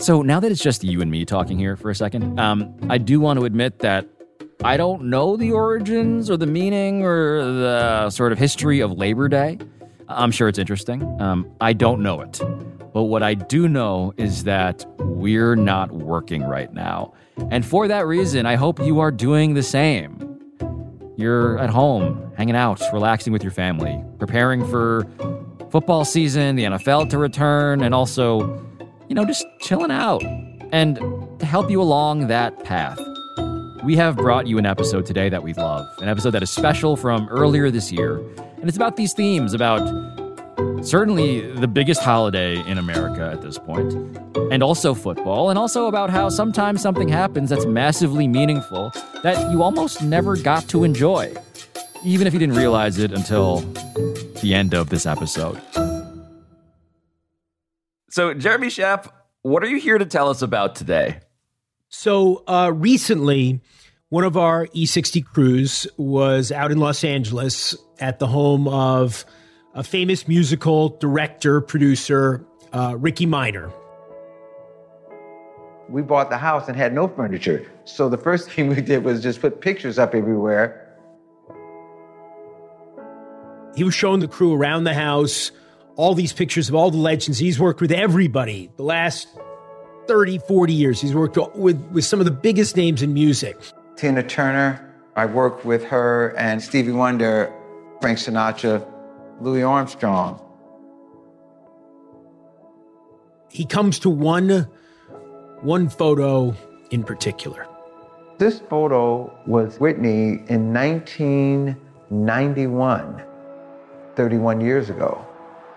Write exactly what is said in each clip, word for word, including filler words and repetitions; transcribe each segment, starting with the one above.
So now that it's just you and me talking here for a second, um, I do want to admit that I don't know the origins or the meaning or the sort of history of Labor Day. I'm sure it's interesting. Um, I don't know it. But what I do know is that we're not working right now. And for that reason, I hope you are doing the same. You're at home, hanging out, relaxing with your family, preparing for football season, the N F L to return, and also, you know, just chilling out. And to help you along that path, we have brought you an episode today that we love, an episode that is special from earlier this year. And it's about these themes, about certainly the biggest holiday in America at this point, and also football, and also about how sometimes something happens that's massively meaningful that you almost never got to enjoy, even if you didn't realize it until the end of this episode. So, Jeremy Schaap, what are you here to tell us about today? So, uh, recently, one of our E sixty crews was out in Los Angeles at the home of a famous musical director, producer, uh, Ricky Minor. We bought the house and had no furniture. So the first thing we did was just put pictures up everywhere. He was showing the crew around the house all these pictures of all the legends. He's worked with everybody the last thirty, forty years. He's worked with, with some of the biggest names in music. Tina Turner, I worked with her, and Stevie Wonder, Frank Sinatra, Louis Armstrong. He comes to one, one photo in particular. This photo was Whitney in nineteen ninety-one, thirty-one years ago.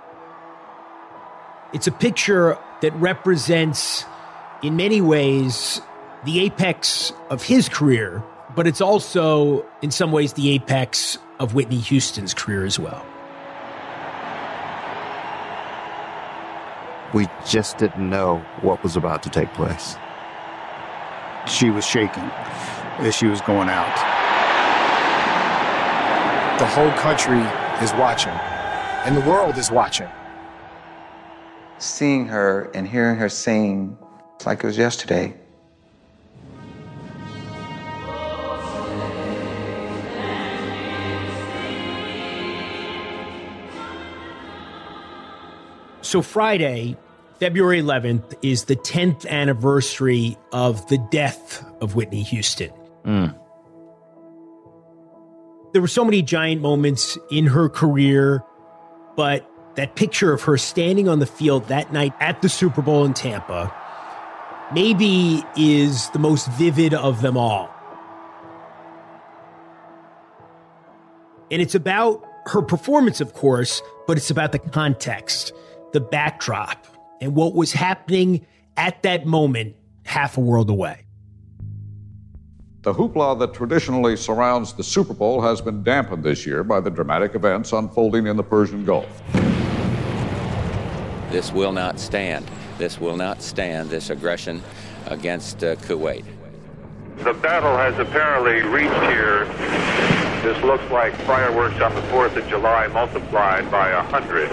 It's a picture that represents, in many ways, the apex of his career, but it's also, in some ways, the apex of Whitney Houston's career as well. We just didn't know what was about to take place. She was shaking as she was going out. The whole country is watching, and the world is watching. Seeing her and hearing her sing, it's like it was yesterday. So Friday, February eleventh, is the tenth anniversary of the death of Whitney Houston. Mm. There were so many giant moments in her career, but that picture of her standing on the field that night at the Super Bowl in Tampa maybe is the most vivid of them all. And it's about her performance, of course, but it's about the context, the backdrop, and what was happening at that moment half a world away. The hoopla that traditionally surrounds the Super Bowl has been dampened this year by the dramatic events unfolding in the Persian Gulf. This will not stand. This will not stand, this aggression against uh, Kuwait. The battle has apparently reached here. This looks like fireworks on the fourth of July multiplied by a hundred.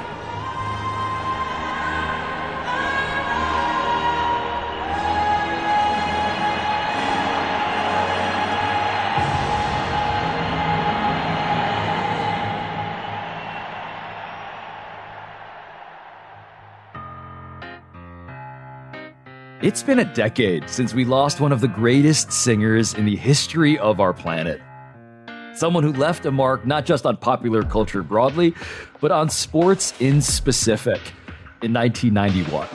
It's been a decade since we lost one of the greatest singers in the history of our planet. Someone who left a mark not just on popular culture broadly, but on sports in specific in nineteen ninety-one.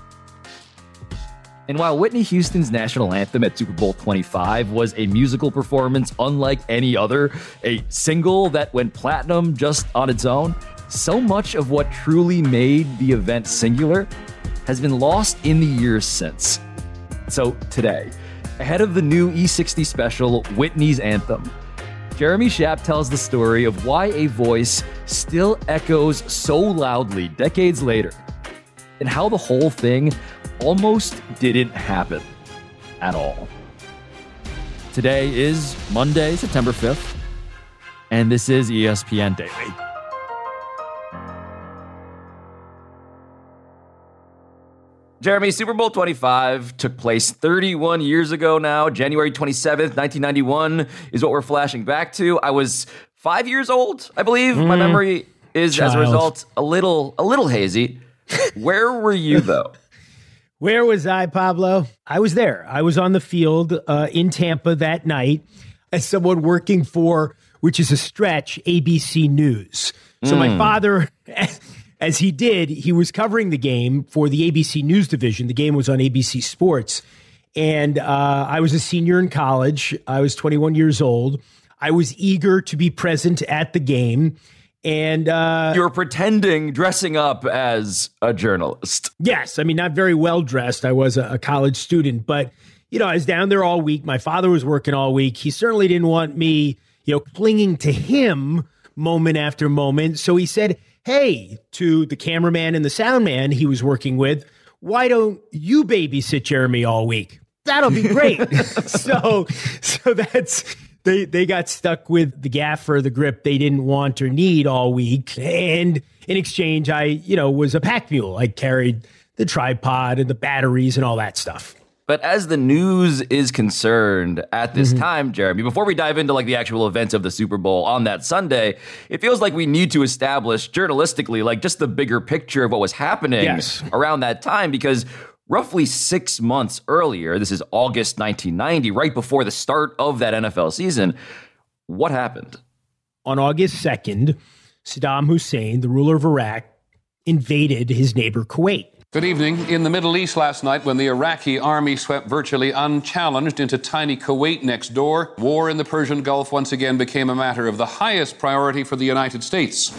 And while Whitney Houston's national anthem at Super Bowl twenty-five was a musical performance unlike any other, a single that went platinum just on its own, so much of what truly made the event singular has been lost in the years since. So today, ahead of the new E sixty special, Whitney's Anthem, Jeremy Schaap tells the story of why a voice still echoes so loudly decades later, and how the whole thing almost didn't happen at all. Today is Monday, September fifth, and this is E S P N Daily. Jeremy, Super Bowl twenty-five took place thirty-one years ago now. January twenty-seventh, nineteen ninety-one is what we're flashing back to. I was five years old, I believe. Mm, My memory is, child. as a result, a little, a little hazy. Where were you, though? Where was I, Pablo? I was there. I was on the field uh, in Tampa that night as someone working for, which is a stretch, A B C News. So mm. my father... As he did, he was covering the game for the A B C News division. The game was on A B C Sports. And uh, I was a senior in college. I was twenty-one years old. I was eager to be present at the game. And uh, you were pretending, dressing up as a journalist. Yes. I mean, not very well dressed. I was a, a college student. But, you know, I was down there all week. My father was working all week. He certainly didn't want me, you know, clinging to him moment after moment. So he said, hey, to the cameraman and the sound man he was working with, why don't you babysit Jeremy all week? That'll be great. so so that's they they got stuck with the gaffer, the grip they didn't want or need all week. And in exchange, I, you know, was a pack mule. I carried the tripod and the batteries and all that stuff. But as the news is concerned at this mm-hmm. time, Jeremy, before we dive into like the actual events of the Super Bowl on that Sunday, it feels like we need to establish journalistically like just the bigger picture of what was happening yes. around that time, because roughly six months earlier, this is August nineteen ninety, right before the start of that N F L season, what happened? On August second, Saddam Hussein, the ruler of Iraq, invaded his neighbor Kuwait. Good evening. In the Middle East last night, when the Iraqi army swept virtually unchallenged into tiny Kuwait next door, war in the Persian Gulf once again became a matter of the highest priority for the United States.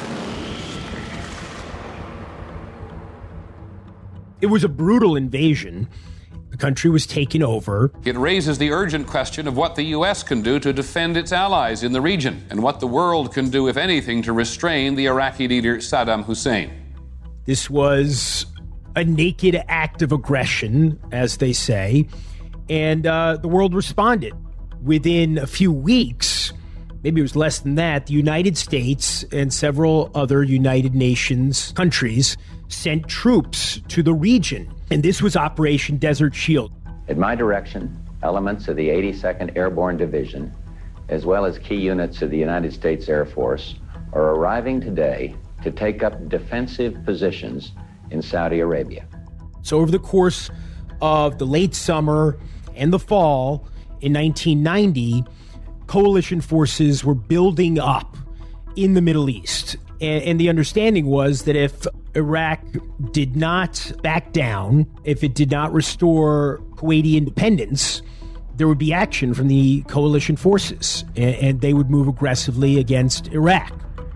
It was a brutal invasion. The country was taken over. It raises the urgent question of what the U S can do to defend its allies in the region, and what the world can do, if anything, to restrain the Iraqi leader Saddam Hussein. This was a naked act of aggression, as they say, and uh, the world responded. Within a few weeks, maybe it was less than that, the United States and several other United Nations countries sent troops to the region, and this was Operation Desert Shield. In my direction, elements of the eighty-second Airborne Division, as well as key units of the United States Air Force, are arriving today to take up defensive positions in Saudi Arabia. So over the course of the late summer and the fall in nineteen ninety, coalition forces were building up in the Middle East. And, and the understanding was that if Iraq did not back down, if it did not restore Kuwaiti independence, there would be action from the coalition forces, and, and they would move aggressively against Iraq.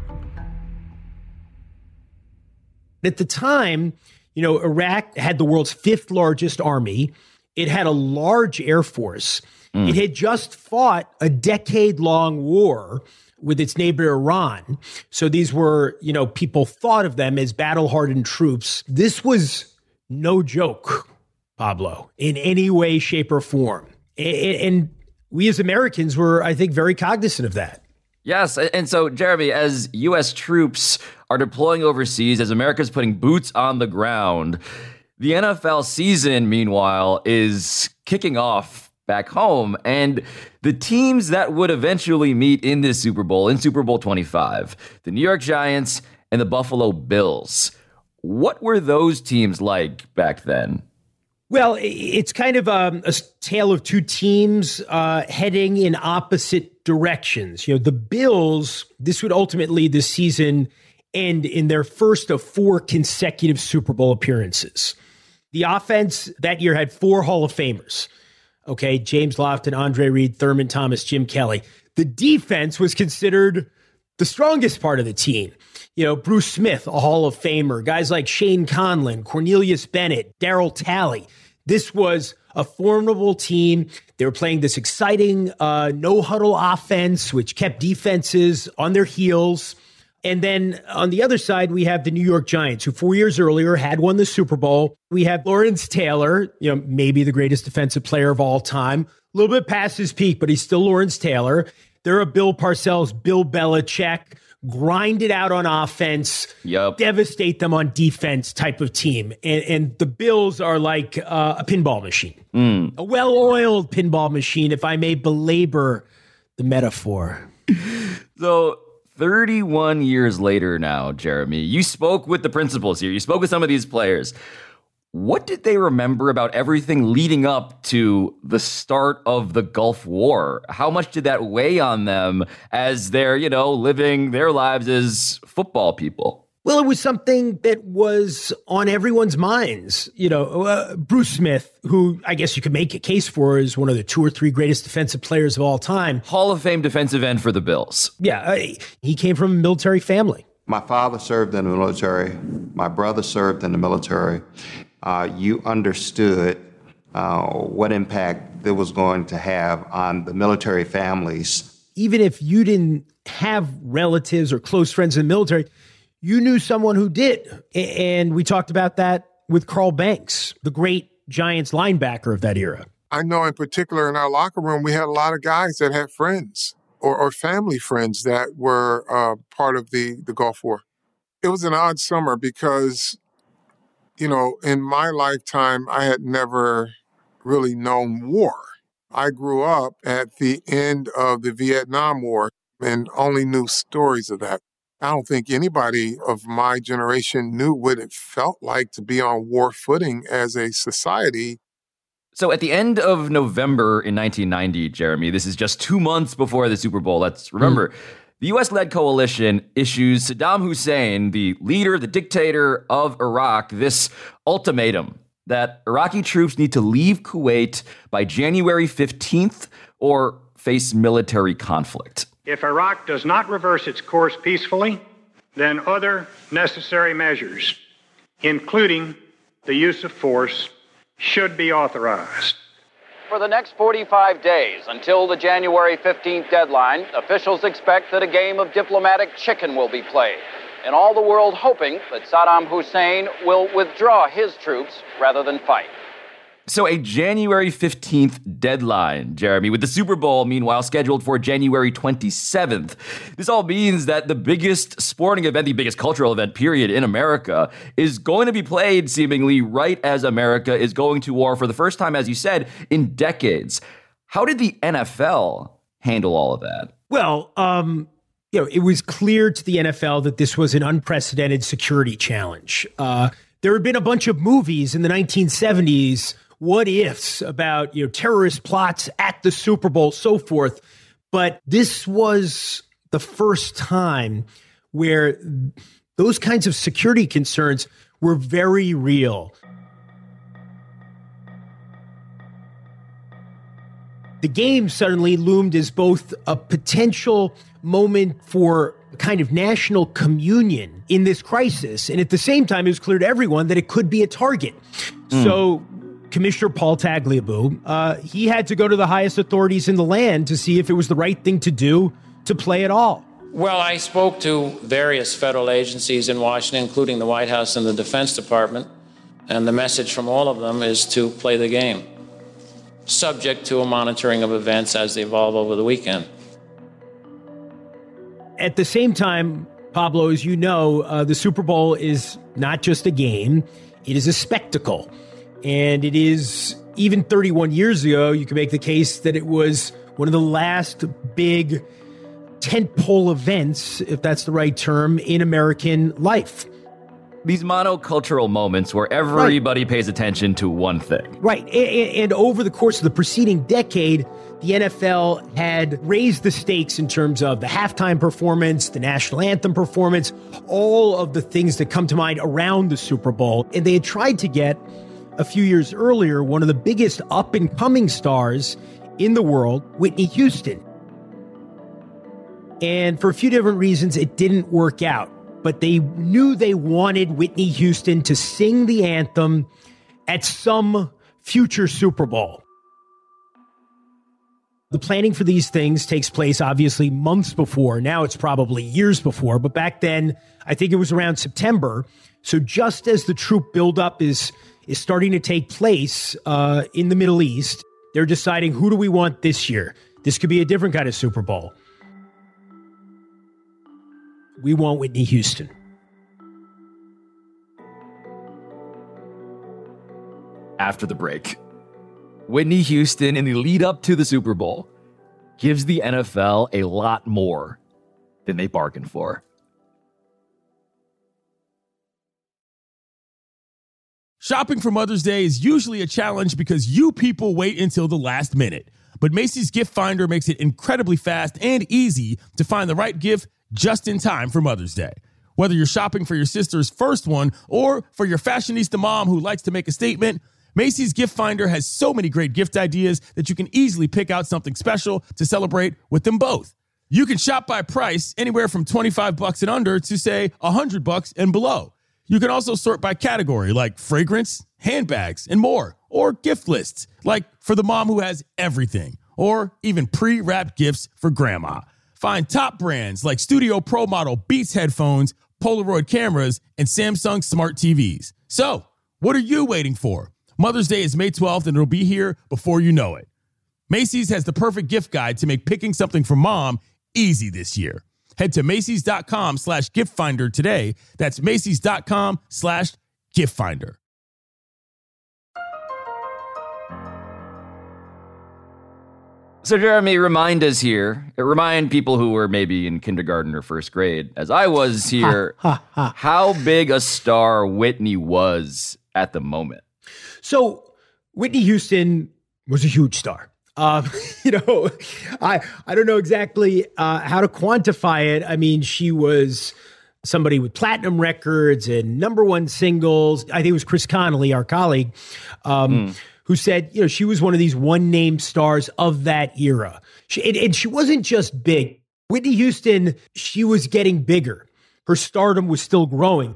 At the time, you know, Iraq had the world's fifth largest army. It had a large air force. Mm. It had just fought a decade-long war with its neighbor Iran. So these were, you know, people thought of them as battle-hardened troops. This was no joke, Pablo, in any way, shape, or form. And we as Americans were, I think, very cognizant of that. Yes. And so, Jeremy, as U S troops are deploying overseas, as America's putting boots on the ground, the N F L season, meanwhile, is kicking off back home. And the teams that would eventually meet in this Super Bowl, in Super Bowl twenty-five, the New York Giants and the Buffalo Bills, what were those teams like back then? Well, it's kind of um, a tale of two teams uh, heading in opposite directions. You know, the Bills, this would ultimately this season end in their first of four consecutive Super Bowl appearances. The offense that year had four Hall of Famers. Okay, James Lofton, Andre Reed, Thurman Thomas, Jim Kelly. The defense was considered the strongest part of the team. You know, Bruce Smith, a Hall of Famer, guys like Shane Conlon, Cornelius Bennett, Darryl Talley. This was a formidable team. They were playing this exciting uh, no-huddle offense, which kept defenses on their heels. And then on the other side, we have the New York Giants, who four years earlier had won the Super Bowl. We have Lawrence Taylor, you know, maybe the greatest defensive player of all time. A little bit past his peak, but he's still Lawrence Taylor. There are Bill Parcells, Bill Belichick, grind it out on offense, yep. devastate them on defense type of team. And, and the Bills are like uh, a pinball machine, mm. a well-oiled pinball machine, if I may belabor the metaphor. So thirty-one years later now, Jeremy, you spoke with the principals here. You spoke with some of these players. What did they remember about everything leading up to the start of the Gulf War? How much did that weigh on them as they're, you know, living their lives as football people? Well, it was something that was on everyone's minds. You know, uh, Bruce Smith, who I guess you could make a case for as one of the two or three greatest defensive players of all time. Hall of Fame defensive end for the Bills. Yeah, uh, he came from a military family. My father served in the military. My brother served in the military. Uh, you understood uh, what impact it was going to have on the military families. Even if you didn't have relatives or close friends in the military, you knew someone who did. And we talked about that with Carl Banks, the great Giants linebacker of that era. I know in particular in our locker room, we had a lot of guys that had friends or, or family friends that were uh, part of the, the Gulf War. It was an odd summer because, you know, in my lifetime, I had never really known war. I grew up at the end of the Vietnam War and only knew stories of that. I don't think anybody of my generation knew what it felt like to be on war footing as a society. So at the end of November in nineteen ninety, Jeremy, this is just two months before the Super Bowl. Let's remember, mm. the U S-led coalition issues Saddam Hussein, the leader, the dictator of Iraq, this ultimatum that Iraqi troops need to leave Kuwait by January fifteenth or face military conflict. If Iraq does not reverse its course peacefully, then other necessary measures, including the use of force, should be authorized. For the next forty-five days, until the January fifteenth deadline, officials expect that a game of diplomatic chicken will be played, and all the world hoping that Saddam Hussein will withdraw his troops rather than fight. So a January fifteenth deadline, Jeremy, with the Super Bowl, meanwhile, scheduled for January twenty-seventh. This all means that the biggest sporting event, the biggest cultural event, period, in America is going to be played seemingly right as America is going to war for the first time, as you said, in decades. How did the N F L handle all of that? Well, um, you know, it was clear to the N F L that this was an unprecedented security challenge. Uh, there had been a bunch of movies in the nineteen seventies, what ifs about, you know, terrorist plots at the Super Bowl, so forth. But this was the first time where those kinds of security concerns were very real. The game suddenly loomed as both a potential moment for kind of national communion in this crisis, and at the same time, it was clear to everyone that it could be a target. Mm. So Commissioner Paul Tagliabue, uh, he had to go to the highest authorities in the land to see if it was the right thing to do to play at all. Well, I spoke to various federal agencies in Washington, including the White House and the Defense Department, and the message from all of them is to play the game, subject to a monitoring of events as they evolve over the weekend. At the same time, Pablo, as you know, uh, the Super Bowl is not just a game, it is a spectacle. And it is, even thirty-one years ago, you can make the case that it was one of the last big tentpole events, if that's the right term, in American life. These monocultural moments where everybody right. pays attention to one thing. Right. And, and over the course of the preceding decade, the N F L had raised the stakes in terms of the halftime performance, the national anthem performance, all of the things that come to mind around the Super Bowl. And they had tried to get, a few years earlier, one of the biggest up-and-coming stars in the world, Whitney Houston. And for a few different reasons, it didn't work out. But they knew they wanted Whitney Houston to sing the anthem at some future Super Bowl. The planning for these things takes place, obviously, months before. Now it's probably years before. But back then, I think it was around September. So just as the troop buildup is is starting to take place uh, in the Middle East, they're deciding, who do we want this year? This could be a different kind of Super Bowl. We want Whitney Houston. After the break, Whitney Houston, in the lead up to the Super Bowl, gives the N F L a lot more than they bargained for. Shopping for Mother's Day is usually a challenge because you people wait until the last minute. But Macy's Gift Finder makes it incredibly fast and easy to find the right gift just in time for Mother's Day. Whether you're shopping for your sister's first one or for your fashionista mom who likes to make a statement, Macy's Gift Finder has so many great gift ideas that you can easily pick out something special to celebrate with them both. You can shop by price anywhere from twenty-five bucks and under to, say, one hundred bucks and below. You can also sort by category like fragrance, handbags, and more, or gift lists like for the mom who has everything, or even pre-wrapped gifts for grandma. Find top brands like Studio Pro Model Beats headphones, Polaroid cameras, and Samsung smart T Vs. So, what are you waiting for? Mother's Day is May twelfth, and it'll be here before you know it. Macy's has the perfect gift guide to make picking something for mom easy this year. Head to Macy's.com slash gift finder today. That's Macy's.com slash gift finder. So, Jeremy, remind us here, remind people who were maybe in kindergarten or first grade, as I was here, how big a star Whitney was at the moment. So, Whitney Houston was a huge star. Um, you know, I I don't know exactly uh, how to quantify it. I mean, she was somebody with platinum records and number one singles. I think it was Chris Connolly, our colleague, um, mm. who said, you know, she was one of these one-name stars of that era. She, and, and she wasn't just big. Whitney Houston, she was getting bigger. Her stardom was still growing.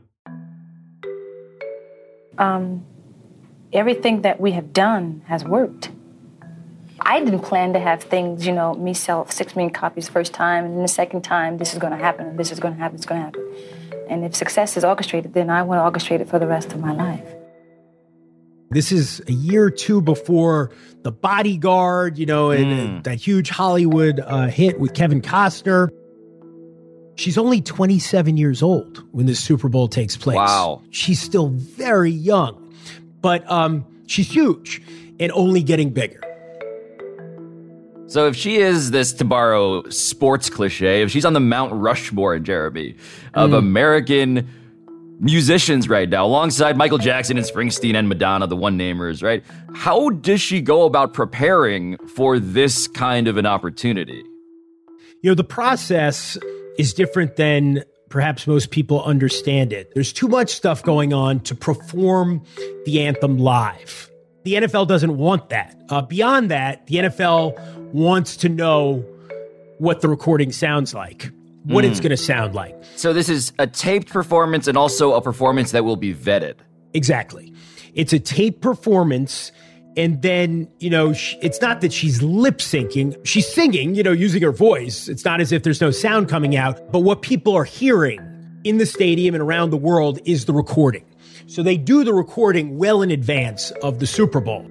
Um, everything that we have done has worked. I didn't plan to have things, you know, me sell six million copies first time, and then the second time, this is going to happen, and this is going to happen, it's going to happen. And if success is orchestrated, then I want to orchestrate it for the rest of my life. This is a year or two before The Bodyguard, you know, and mm. that huge Hollywood uh, hit with Kevin Costner. She's only twenty-seven years old when this Super Bowl takes place. Wow. She's still very young, but um, she's huge and only getting bigger. So if she is this, to borrow sports cliche, if she's on the Mount Rushmore, Jeremy, of mm. American musicians right now, alongside Michael Jackson and Springsteen and Madonna, the one-namers, right? How does she go about preparing for this kind of an opportunity? You know, the process is different than perhaps most people understand it. There's too much stuff going on to perform the anthem live. The N F L doesn't want that. Uh, beyond that, the N F L wants to know what the recording sounds like, what mm. it's going to sound like. So this is a taped performance and also a performance that will be vetted. Exactly. It's a taped performance, and then, you know, sh- it's not that she's lip syncing. She's singing, you know, using her voice. It's not as if there's no sound coming out. But what people are hearing in the stadium and around the world is the recording. So they do the recording well in advance of the Super Bowl.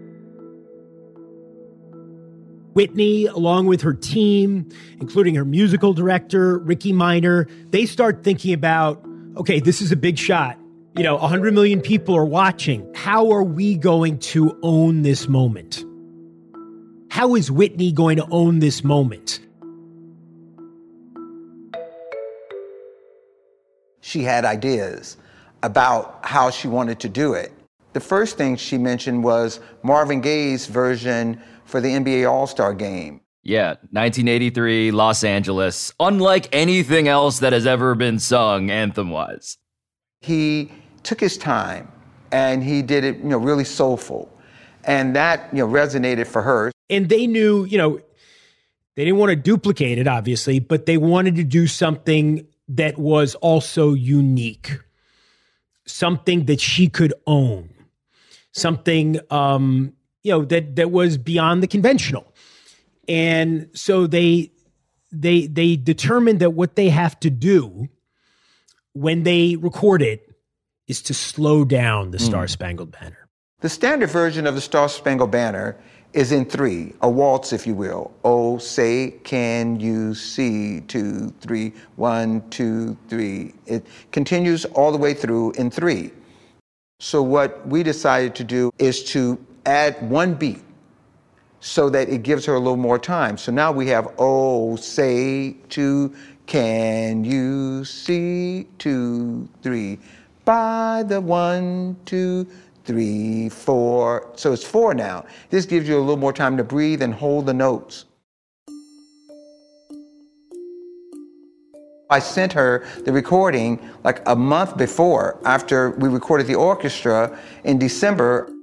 Whitney, along with her team, including her musical director, Ricky Minor, they start thinking about, okay, this is a big shot. You know, one hundred million people are watching. How are we going to own this moment? How is Whitney going to own this moment? She had ideas about how she wanted to do it. The first thing she mentioned was Marvin Gaye's version for the N B A All-Star Game. Yeah, nineteen eighty-three, Los Angeles. Unlike anything else that has ever been sung anthem-wise. He took his time and he did it, you know, really soulful. And that, you know, resonated for her. And they knew, you know, they didn't want to duplicate it, obviously, but they wanted to do something that was also unique. Something that she could own. Something, um, you know, that, that was beyond the conventional. And so they, they, they determined that what they have to do when they record it is to slow down the Star Spangled Banner. The standard version of the Star Spangled Banner is in three, a waltz, if you will. Oh, say, can you see, two, three, one, two, three. It continues all the way through in three. So what we decided to do is to add one beat so that it gives her a little more time. So now we have, oh, say, two, can you see, two, three, by the one, two, three, four. So it's four now. This gives you a little more time to breathe and hold the notes. I sent her the recording like a month before, after we recorded the orchestra in December.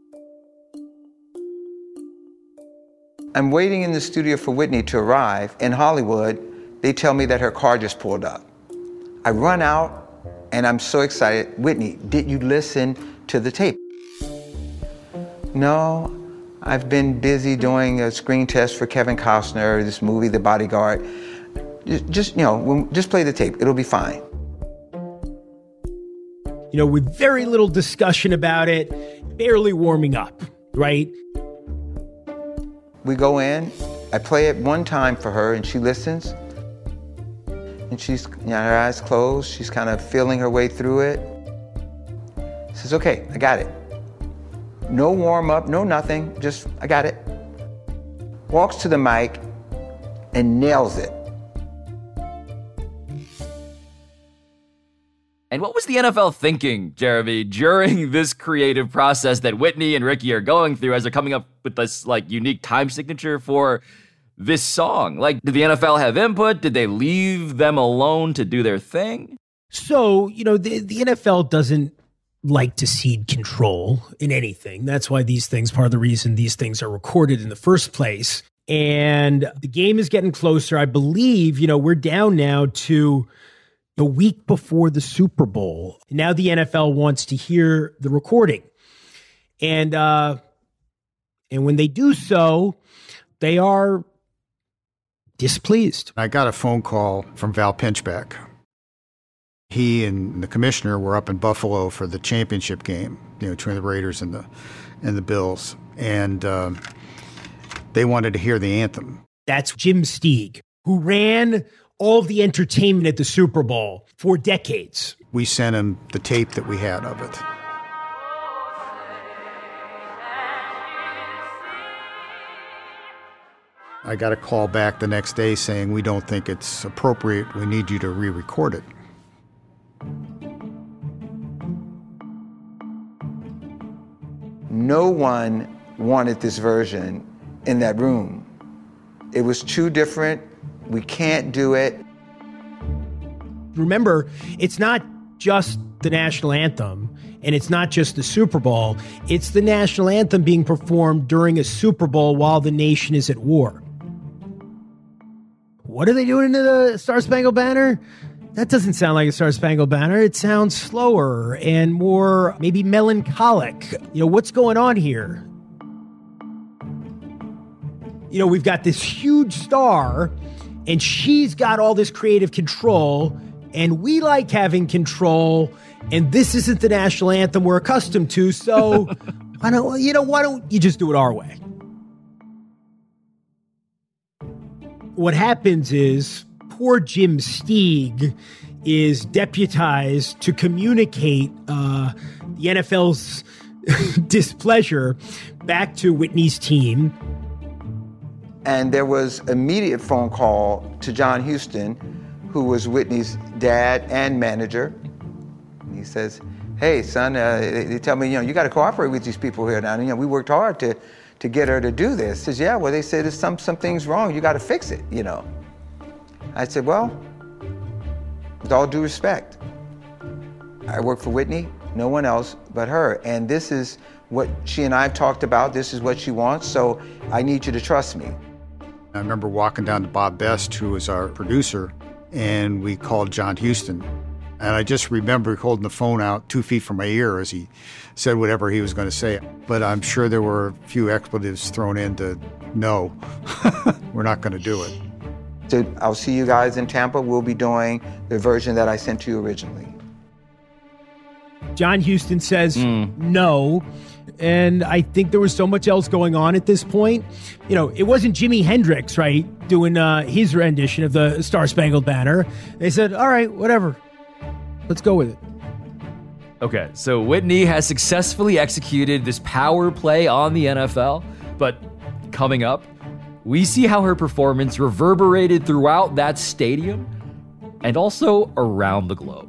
I'm waiting in the studio for Whitney to arrive in Hollywood. They tell me that her car just pulled up. I run out and I'm so excited. Whitney, did you listen to the tape? No, I've been busy doing a screen test for Kevin Costner, this movie, The Bodyguard. Just, just you know, just play the tape. It'll be fine. You know, with very little discussion about it, barely warming up, right? We go in, I play it one time for her and she listens. And she's, you know, her eyes closed. She's kind of feeling her way through it. Says, okay, I got it. No warm up, no nothing, just, I got it. Walks to the mic and nails it. And what was the N F L thinking, Jeremy, during this creative process that Whitney and Ricky are going through as they're coming up with this like unique time signature for this song? Like, did the N F L have input? Did they leave them alone to do their thing? So, you know, the, the N F L doesn't like to cede control in anything. That's why these things, part of the reason these things are recorded in the first place. And the game is getting closer. I believe, you know, we're down now to the week before the Super Bowl. Now the N F L wants to hear the recording. And uh, and when they do so, they are displeased. I got a phone call from Val Pinchback. He and the commissioner were up in Buffalo for the championship game, you know, between the Raiders and the and the Bills, and um, they wanted to hear the anthem. That's Jim Steig, who ran all of the entertainment at the Super Bowl for decades. We sent him the tape that we had of it. I got a call back the next day saying, we don't think it's appropriate. We need you to re-record it. No one wanted this version in that room. It was too different. We can't do it. Remember, it's not just the national anthem, and it's not just the Super Bowl. It's the national anthem being performed during a Super Bowl while the nation is at war. What are they doing to the Star Spangled Banner? That doesn't sound like a Star Spangled Banner. It sounds slower and more maybe melancholic. You know, what's going on here? You know, we've got this huge star, and she's got all this creative control, and we like having control, and this isn't the national anthem we're accustomed to, so why don't, you know, why don't you just do it our way? What happens is poor Jim Steig is deputized to communicate uh, the N F L's displeasure back to Whitney's team. And there was immediate phone call to John Huston, who was Whitney's dad and manager. He says, hey, son, uh, they, they tell me, you know, you got to cooperate with these people here now. And, you know, we worked hard to, to get her to do this. He says, yeah, well, they said there's some, some things wrong. You got to fix it, you know. I said, well, with all due respect, I work for Whitney, no one else but her. And this is what she and I have talked about. This is what she wants, so I need you to trust me. I remember walking down to Bob Best, who was our producer, and we called John Huston. And I just remember holding the phone out two feet from my ear as he said whatever he was going to say. But I'm sure there were a few expletives thrown in to, no, we're not going to do it. So I'll see you guys in Tampa. We'll be doing the version that I sent to you originally. John Huston says mm. no. And I think there was so much else going on at this point. You know, it wasn't Jimi Hendrix, right, doing uh, his rendition of the Star Spangled Banner. They said, all right, whatever. Let's go with it. Okay, so Whitney has successfully executed this power play on the N F L. But coming up, we see how her performance reverberated throughout that stadium and also around the globe.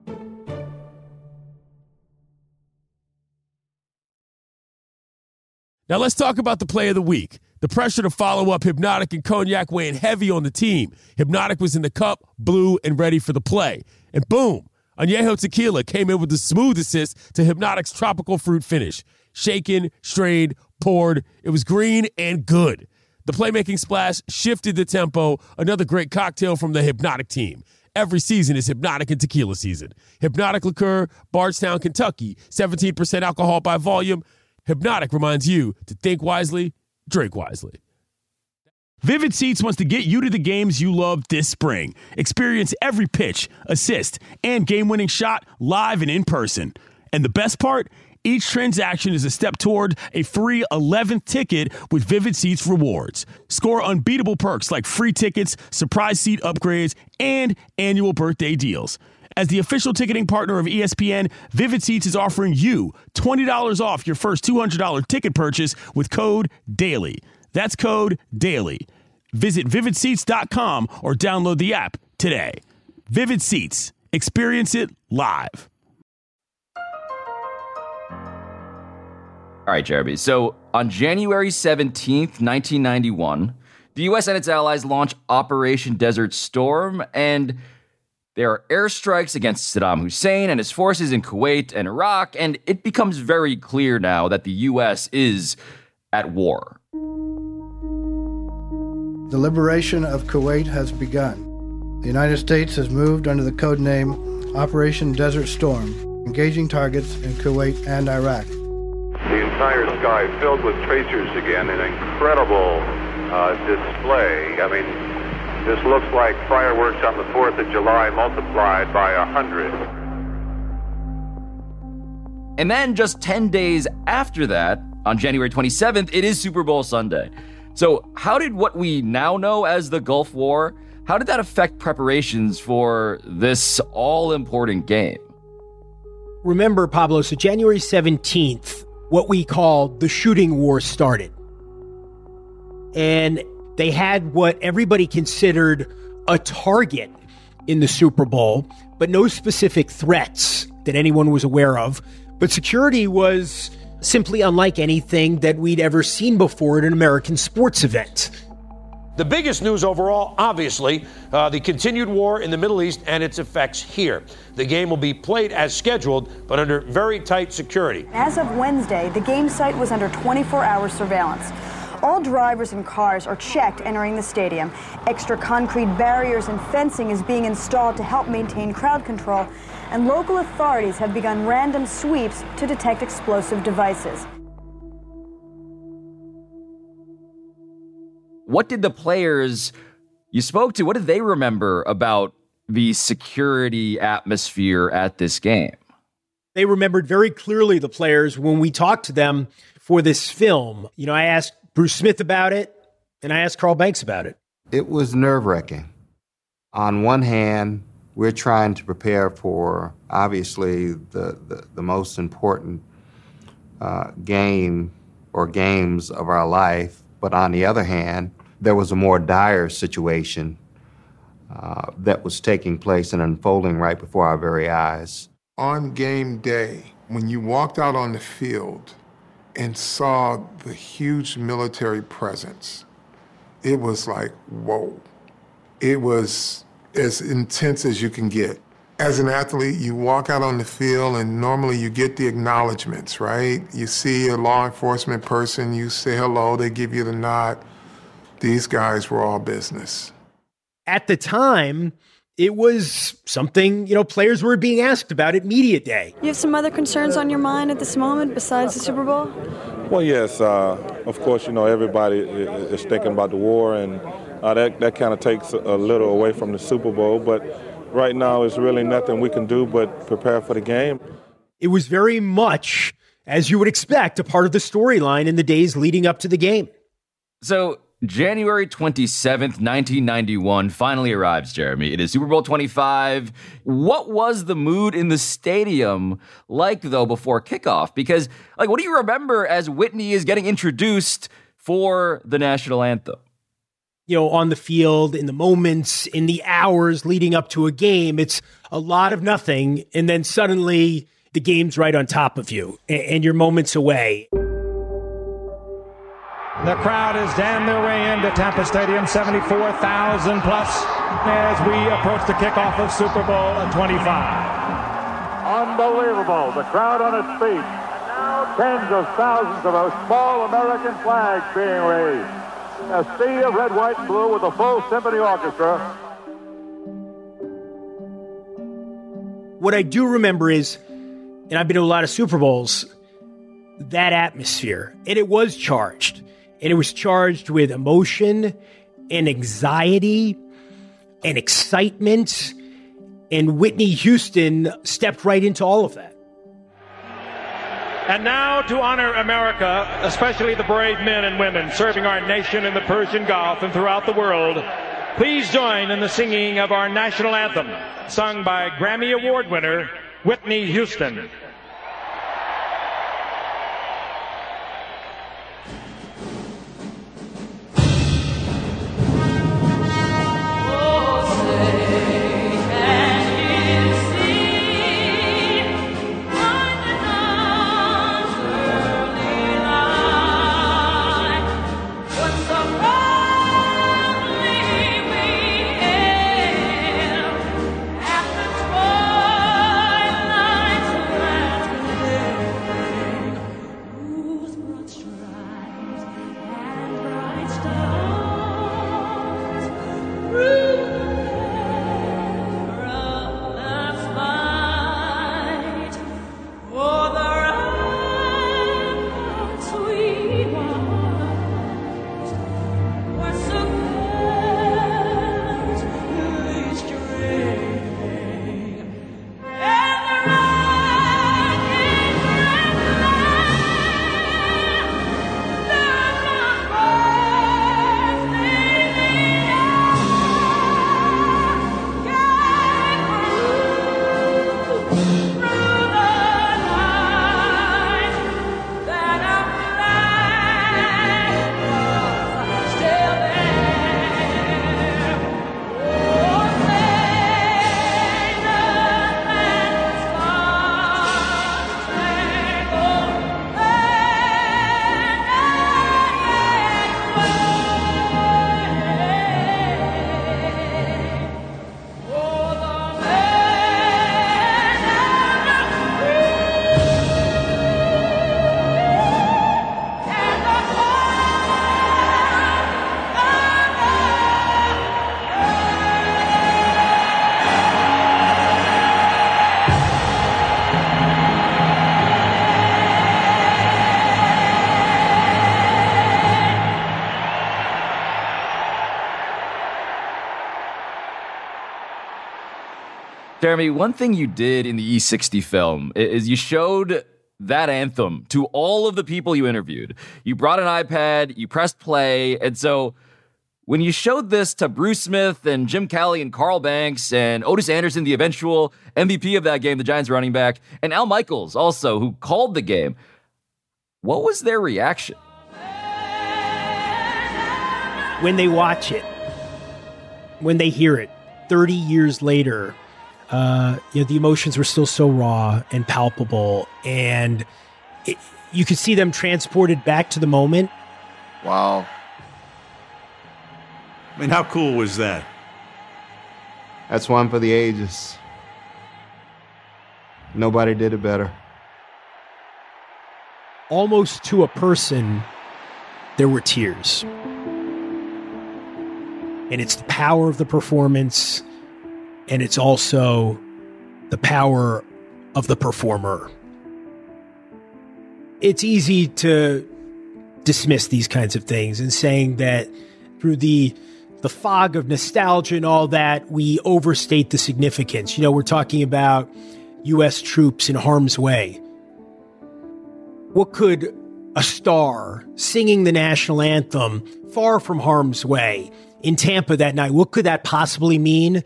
Now let's talk about the play of the week. The pressure to follow up Hypnotic and Cognac weighing heavy on the team. Hypnotic was in the cup, blue, and ready for the play. And boom, Añejo Tequila came in with the smooth assist to Hypnotic's tropical fruit finish. Shaken, strained, poured. It was green and good. The playmaking splash shifted the tempo. Another great cocktail from the Hypnotic team. Every season is Hypnotic and Tequila season. Hypnotic Liqueur, Bardstown, Kentucky, seventeen percent alcohol by volume. Hypnotic reminds you to think wisely, drink wisely. Vivid Seats wants to get you to the games you love this spring. Experience every pitch, assist, and game-winning shot live and in person. And the best part? Each transaction is a step toward a free eleventh ticket with Vivid Seats rewards. Score unbeatable perks like free tickets, surprise seat upgrades, and annual birthday deals. As the official ticketing partner of E S P N, Vivid Seats is offering you twenty dollars off your first two hundred dollars ticket purchase with code DAILY. That's code DAILY. Visit vivid seats dot com or download the app today. Vivid Seats. Experience it live. All right, Jeremy. So on January seventeenth, nineteen ninety-one, the U S and its allies launch Operation Desert Storm, and there are airstrikes against Saddam Hussein and his forces in Kuwait and Iraq, and it becomes very clear now that the U S is at war. The liberation of Kuwait has begun. The United States has moved under the codename Operation Desert Storm, engaging targets in Kuwait and Iraq. The entire sky filled with tracers again, an incredible uh, display. I mean, this looks like fireworks on the fourth of July multiplied by a hundred. And then just ten days after that, on January twenty-seventh, it is Super Bowl Sunday. So how did what we now know as the Gulf War, how did that affect preparations for this all-important game? Remember, Pablo, so January seventeenth, what we call the shooting war started. And they had what everybody considered a target in the Super Bowl, but no specific threats that anyone was aware of. But security was simply unlike anything that we'd ever seen before at an American sports event. The biggest news overall, obviously, uh, the continued war in the Middle East and its effects here. The game will be played as scheduled, but under very tight security. As of Wednesday, the game site was under twenty-four hour surveillance. All drivers and cars are checked entering the stadium. Extra concrete barriers and fencing is being installed to help maintain crowd control, and local authorities have begun random sweeps to detect explosive devices. What did the players you spoke to, what did they remember about the security atmosphere at this game? They remembered very clearly, the players, when we talked to them for this film. You know, I asked Bruce Smith about it, and I asked Carl Banks about it. It was nerve-wracking. On one hand, we're trying to prepare for, obviously, the, the, the most important uh, game or games of our life. But on the other hand, there was a more dire situation uh, that was taking place and unfolding right before our very eyes. On game day, when you walked out on the field and saw the huge military presence, it was like, whoa. It was as intense as you can get. As an athlete, you walk out on the field and normally you get the acknowledgments, right? You see a law enforcement person, you say hello, they give you the nod. These guys were all business. At the time, it was something, you know, players were being asked about at media day. You have some other concerns on your mind at this moment besides the Super Bowl? Well, yes. Uh, of course, you know, everybody is thinking about the war, and uh, that, that kind of takes a little away from the Super Bowl. But right now, it's really nothing we can do but prepare for the game. It was very much, as you would expect, a part of the storyline in the days leading up to the game. So January twenty-seventh, nineteen ninety-one finally arrives, Jeremy. It is Super Bowl twenty-five. What was the mood in the stadium like, though, before kickoff? Because, like, what do you remember as Whitney is getting introduced for the national anthem? You know, on the field, in the moments, in the hours leading up to a game, it's a lot of nothing. And then suddenly the game's right on top of you and you're moments away. The crowd is damn their way into Tampa Stadium, seventy-four thousand plus, as we approach the kickoff of Super Bowl twenty-five. Unbelievable. The crowd on its feet. Tens of thousands of those small American flags being raised. A sea of red, white, and blue with a full symphony orchestra. What I do remember is, and I've been to a lot of Super Bowls, that atmosphere. And it was charged. And it was charged with emotion and anxiety and excitement. And Whitney Houston stepped right into all of that. And now to honor America, especially the brave men and women serving our nation in the Persian Gulf and throughout the world, please join in the singing of our national anthem, sung by Grammy Award winner Whitney Houston. Jeremy, one thing you did in the E sixty film is you showed that anthem to all of the people you interviewed. You brought an iPad, you pressed play, and so when you showed this to Bruce Smith and Jim Kelly and Carl Banks and Otis Anderson, the eventual M V P of that game, the Giants running back, and Al Michaels also, who called the game, what was their reaction? When they watch it, when they hear it, thirty years later, uh, you know, the emotions were still so raw and palpable, and it, you could see them transported back to the moment. Wow. I mean, how cool was that? That's one for the ages. Nobody did it better. Almost to a person, there were tears. And it's the power of the performance, and it's also the power of the performer. It's easy to dismiss these kinds of things and saying that through the the fog of nostalgia and all that, we overstate the significance. You know, we're talking about U S troops in harm's way. What could a star singing the national anthem far from harm's way in Tampa that night, what could that possibly mean?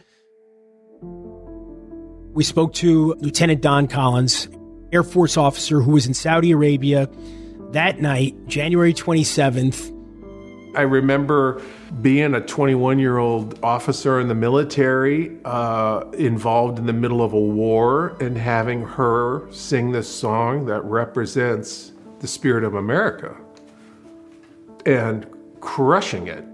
We spoke to Lieutenant Don Collins, Air Force officer who was in Saudi Arabia that night, January twenty-seventh. I remember being a twenty-one-year-old officer in the military, uh, involved in the middle of a war, and having her sing this song that represents the spirit of America and crushing it.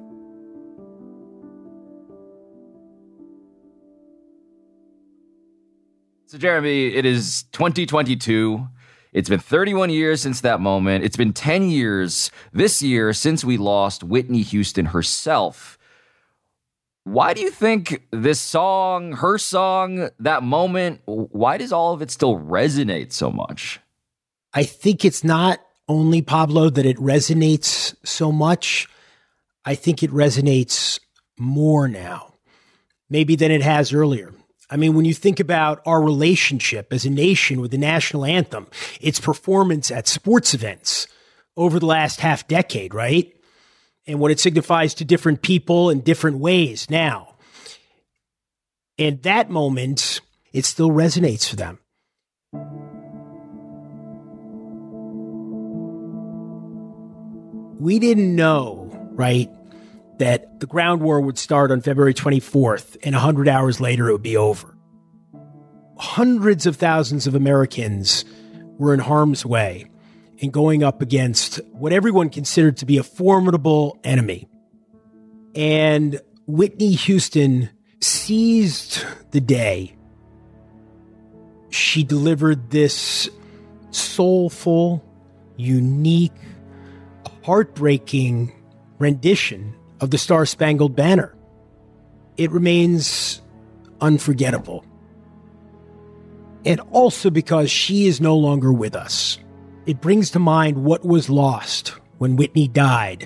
So, Jeremy, it is twenty twenty-two. It's been thirty-one years since that moment. It's been ten years this year since we lost Whitney Houston herself. Why do you think this song, her song, that moment, why does all of it still resonate so much? I think it's not only, Pablo, that it resonates so much. I think it resonates more now, maybe than it has earlier. I mean, when you think about our relationship as a nation with the national anthem, its performance at sports events over the last half decade, right? And what it signifies to different people in different ways now. And that moment, it still resonates for them. We didn't know, right, that the ground war would start on February twenty-fourth, and one hundred hours later it would be over. Hundreds of thousands of Americans were in harm's way and going up against what everyone considered to be a formidable enemy. And Whitney Houston seized the day. She delivered this soulful, unique, heartbreaking rendition of the Star-Spangled Banner. It remains unforgettable. And also because she is no longer with us. It brings to mind what was lost when Whitney died.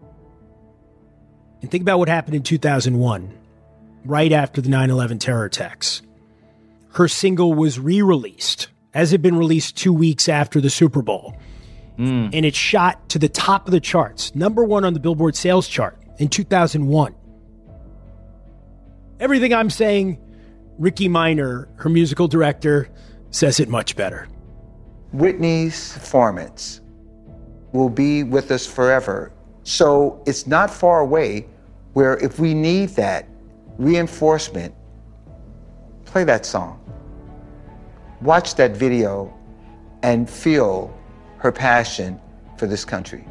And think about what happened in two thousand one, right after the nine eleven terror attacks. Her single was re-released, as it had been released two weeks after the Super Bowl. Mm. And it shot to the top of the charts, number one on the Billboard sales chart in two thousand one. Everything I'm saying, Ricky Minor, her musical director, says it much better. Whitney's performance will be with us forever. So it's not far away where if we need that reinforcement, play that song. Watch that video and feel her passion for this country.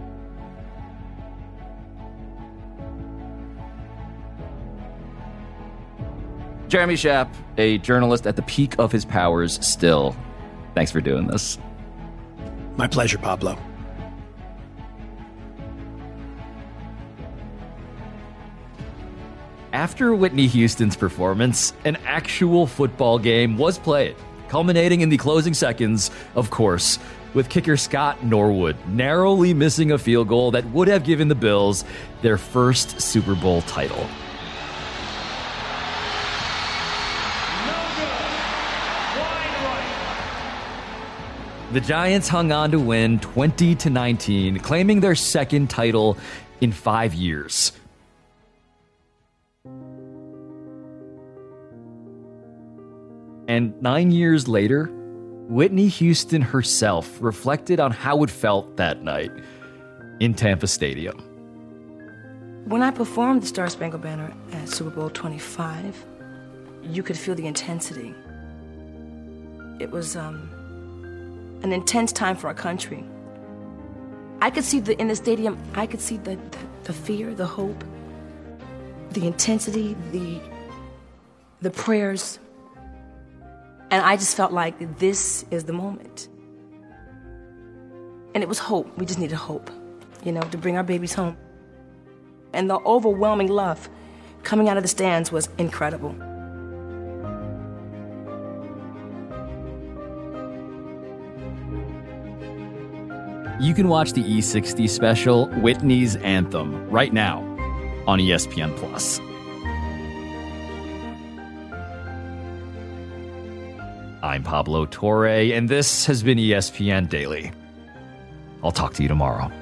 Jeremy Schaap, a journalist at the peak of his powers still. Thanks for doing this. My pleasure, Pablo. After Whitney Houston's performance, an actual football game was played, culminating in the closing seconds, of course, with kicker Scott Norwood narrowly missing a field goal that would have given the Bills their first Super Bowl title. The Giants hung on to win twenty to nineteen, claiming their second title in five years. And nine years later, Whitney Houston herself reflected on how it felt that night in Tampa Stadium. When I performed the Star-Spangled Banner at Super Bowl twenty-five, you could feel the intensity. It was um, an intense time for our country. I could see the in the stadium, I could see the, the, the fear, the hope, the intensity, the the prayers. And I just felt like this is the moment. And it was hope. We just needed hope, you know, to bring our babies home. And the overwhelming love coming out of the stands was incredible. You can watch the E sixty special, Whitney's Anthem, right now on E S P N Plus. I'm Pablo Torre, and this has been E S P N Daily. I'll talk to you tomorrow.